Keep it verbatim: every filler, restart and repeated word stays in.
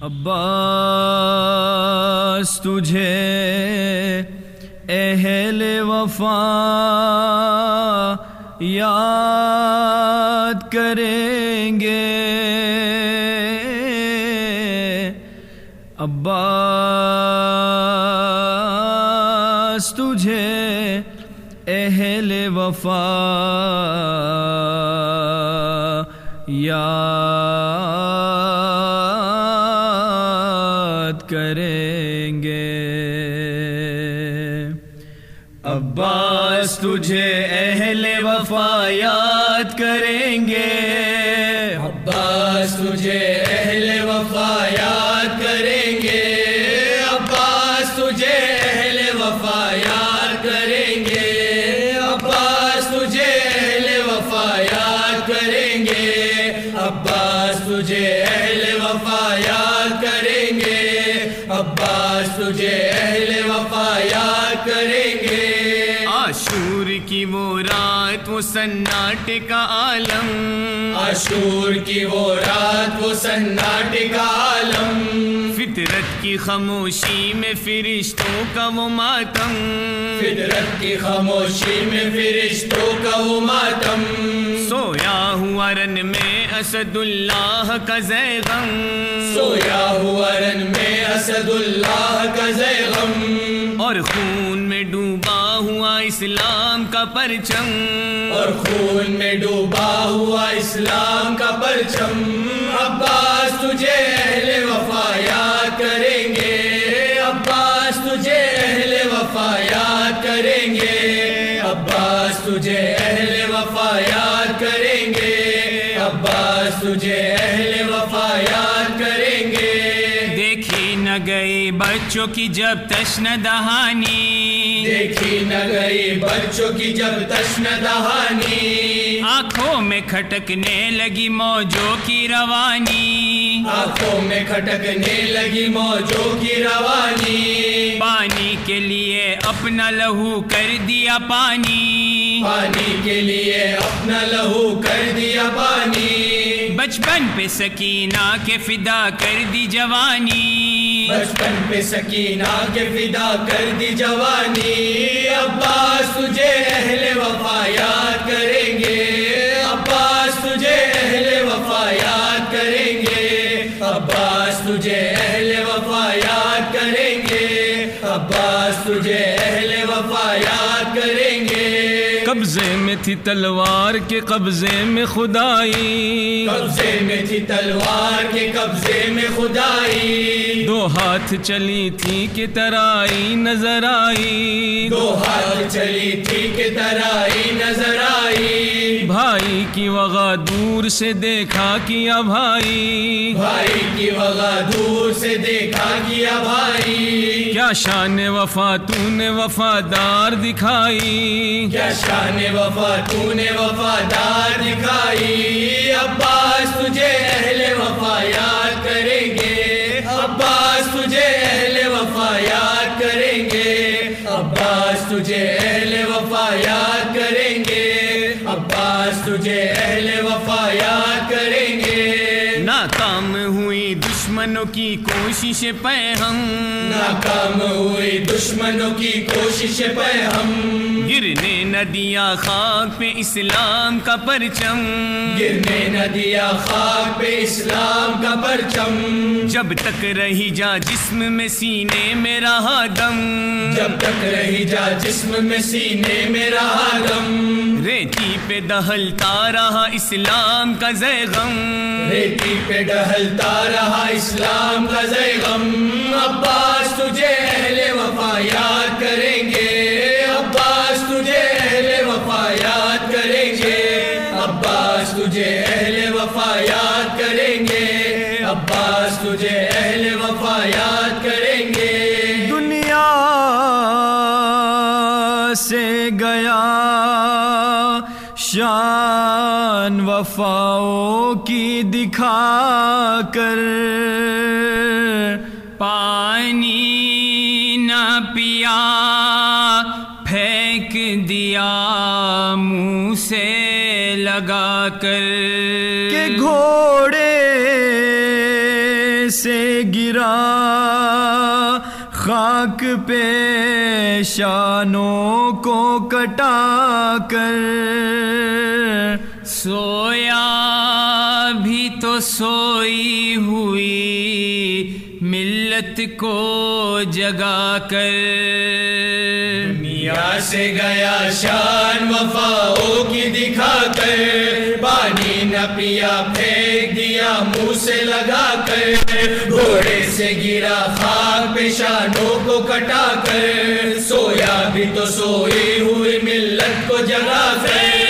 عباس تجھے اہل وفا یاد کریں گے، عباس تجھے اہل وفا یاد کریں گے، عباس تجھے اہل وفا یاد کریں گے، عباس تجھے اہل وفا یاد کریں گے، عباس تجھے اہل وفا یاد کریں گے، عباس تجھے اہل وفا یاد کریں گے، عباس تجھے اہل وفا یاد کریں گے، عباس تجھے اہل وفا یاد کریں گے۔ عاشور کی وہ رات وہ سناٹے کا عالم، عاشور کی وہ رات وہ سناٹے کا عالم، فطرت کی خاموشی میں فرشتوں کا وہ ماتم، فطرت کی خاموشی میں فرشتوں کا وہ ماتم، سویا ہوا رن میں اسد اللہ کا زیغم، سویا ہوا رن میں اسد اللہ کا زیغم، اور خون میں ڈوبا ہوا اسلام کا پرچم، اور خون میں ڈوبا ہوا اسلام کا پرچم، عباس تجھے اہل وفا یاد کریں گے، عباس تجھے اہل وفا یاد کریں گے، عباس تجھے اہل وفا یاد کریں گے، عباس تجھے اہل وفا یاد کریں گے۔ دیکھی نہ گئی بچوں کی جب تشن دہانی، دیکھی نہ گئی بچوں کی جب تشن دہانی، آنکھوں میں کھٹکنے لگی موجوں کی روانی، آنکھوں میں کھٹکنے لگی موجوں کی روانی، پانی کے لیے اپنا لہو کر دیا پانی، پانی کے لیے اپنا لہو کر دیا پانی، بچپن پہ سکینہ کے فدا کر دی جوانی، بچپن پہ سکینہ کے فدا کر دی جوانی، عباس تجھے اہل وفا یاد کریں گے، عباس تجھے اہل وفا یاد کریں گے، عباس تجھے اہل وفا یاد کریں گے، عباس تجھے اہل وفا یاد کریں گے۔ قبضے میں تھی تلوار کے قبضے میں خدائی، قبضے میں تھی تلوار کے قبضے میں خدائی، دو ہاتھ چلی تھی کہ ترائی نظر آئی، دو ہاتھ چلی تھی کہ ترائی نظر آئی، بھائی کی وغا دور سے دیکھا کیا بھائی، بھائی کی وغا دور سے دیکھا کیا بھائی، کیا شان وفا تو نے وفادار دکھائی، کیا شان وفا تو نے وفادار دکھائی، عباس تجھے اہل وفا یاد کریں گے، عباس تجھے اہل وفا یاد کریں گے، عباس تجھے اہل وفا یاد کریں گے، عباس تجھے اہل وفا یاد کریں گے۔ ناکام ہوئی دشمنوں کی کوشش پہ ہم، ناکام ہوئی دشمنوں کی کوشش پہ ہم، گرنے نہ دیا خاک پہ اسلام کا پرچم، گرنے نہ دیا خاک پہ اسلام کا پرچم، جب تک رہی جا جسم میں سینے میں رہا دم، جب تک رہی جا جسم میں سینے میں رہا دم، ریتی پہ دہلتا رہا اسلام کا زیغم، ریتی پہ ڈہلتا رہا اسلام کا زیغم، عباس تجھے اہل وفا یاد کریں گے، عباس تجھے اہل وفا یاد کریں گے، عباس تجھے اہل وفا یاد کریں گے، عباس تجھے اہل وفا یاد کریں گے۔ دنیا سے گیا شان وفاؤں کی دکھا کر، پانی نہ پیا پھینک دیا منہ سے لگا کر، کہ گھوڑے سے گرا خاک پہ شانوں کو کٹا کر، سویا بھی تو سوئی ہوئی ملت کو جگا کر، دنیا سے گیا شان وفاؤں کی دکھا کر، پانی نہ پیا پھینک دیا منہ سے لگا کر، گھوڑے سے گرا خاک پہ شانوں کو کٹا کر، سویا بھی تو سوئی ہوئی ملت کو جگا کر،